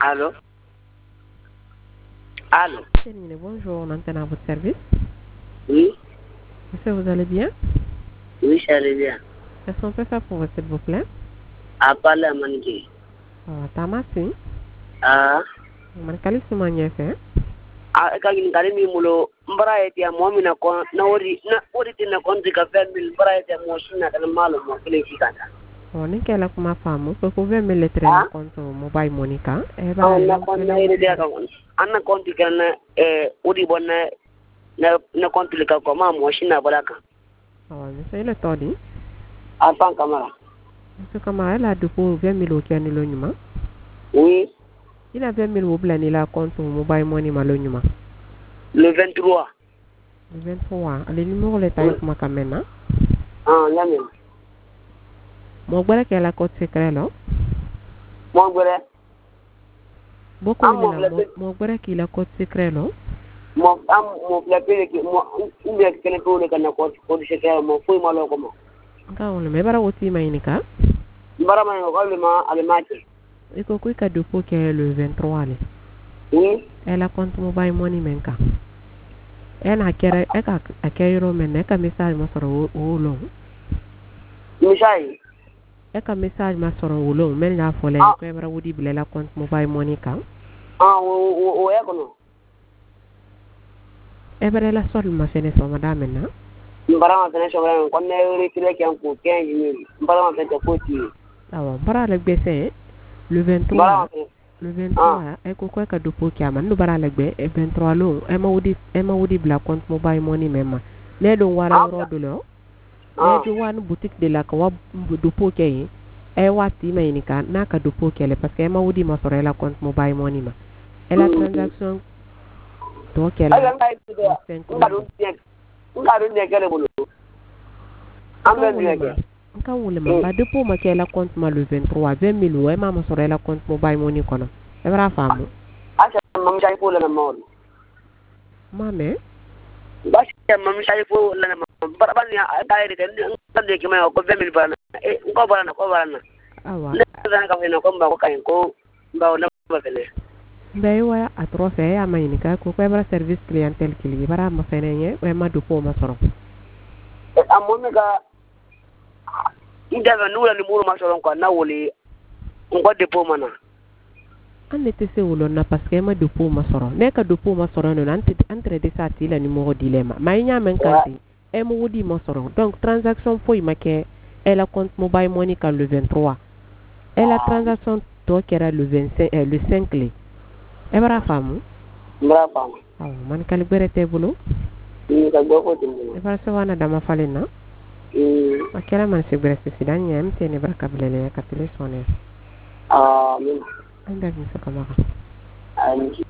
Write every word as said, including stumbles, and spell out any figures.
Allô? Allô? Terminé, bonjour, on antenne à votre service. Oui? Monsieur, vous allez bien? Oui, j'allais bien. Est-ce qu'on peut faire pour vous, s'il vous plaît? À parler à Maniki. Ah, Tamasi. Ah? Man kali suma nyefe. Ah, ka gini kali mi mulo mbara eti ya mo mina ko na ori na ori tina konti ka vingt mille mbara eti ya mo shina kana malo mo kile kikanda. Oh, ni kela kuma famu. Vous pouvez me letrer Ah? le compte mobile Monica. Eh, Ah, bah, na kon na iri dia ka anna konti kana eh ori bona na na konti ka ko ma mo shina baraka. Oh, monsieur, il est todi. Apan kamera. Monsieur Kamara, il a dépôt vingt mille au kiani lo nyuma. Oui, Il a vingt mille au plan, il a compte mobile money malo nyuma. le vingt-trois. Le vingt-trois. Le numéro le taille kuma kamena. Ah, nyame. Mo gbara kela code secret lo. Mo gbere. Boko Am mo ni la blebe mo gbara kila code secret lo. mo am mo blebe ki mo inde kele ko le kana ko ko se ka mo fu ma lo ko mo. Ka wala me bara woti mainika. Mbara ma ko le ma ale ma ti. Iko kui ka dépôt qui est le vingt-trois. Le. Oui. Elle a compte mobile money menka. Elle a kere elle a a kere men ka message ma soro wo lo. Misai. Elle ka message ma soro wo lo men la fole Ah, ko bara wodi bile la compte mobile money ka. ah o o o ya kono. E bara la sol ma fene so madame na. Mbara ma tene so ngara ko ne ri tile kan ko quinze mille. Mbara ma tene ko ti. Awa bara la gbese le Mbara ma vingt-trois. tene. Le Ah, vingt-trois e ko ko ka dépôt qui ama no bara la gbe e vingt-trois lo e ma wodi e ma wodi bla compte mobile money memma. Le do wara ah, ro do lo. ah. Leju wan boutique de la ka wa dépôt qui est e wati mainika na ka dépôt qui est parce que e ma wodi ma soro la compte mobile money ma. Et la transaction donc elle Ai a lan kai ti le da. cinq Ngaru mille. ne. Ngaru ne kele bulu. Am Nka ben ne wulema ke. nka wulema ba dépôt ma ke la compte ma le vingt-trois vingt mille ouais ma ma soro la compte mobile money kono e bra famu Asa mam sai ko le na mo. mame Ba shi mam sai ko le na mo. Mbara ba ni ai ri kan ne ke ma ko vingt mille bana. Eh ko bana ko bana. awa Ne zan ka fina ko mba ko kan ko mba na ba fele. mbe wa a trophée ya mainika ko ko bra service clientèle kili bara ma fenenye we ma dépôt ma soro Amon ga ida ga nula ni muru masoron ko na wole ngo depo mana. an ne te se wulo na parce que ma dépôt ma soro ne ka dépôt ma soro no ante entre de sa ti la numéro dilema ma nya men kanti e mo wodi ma soro donc transaction foi ma ke et la compte mobile money ka le vingt-trois et la transaction to kera le vingt-cinq euh, le cinq le e bara famu Mbra fam. aw man kali berete bulu Ni ka go ko tin. e bara se wana dama falena Mm. akela man se berete sidan yam te ne baraka bilele ka tele sonne Ah, min. anda mi se kamara An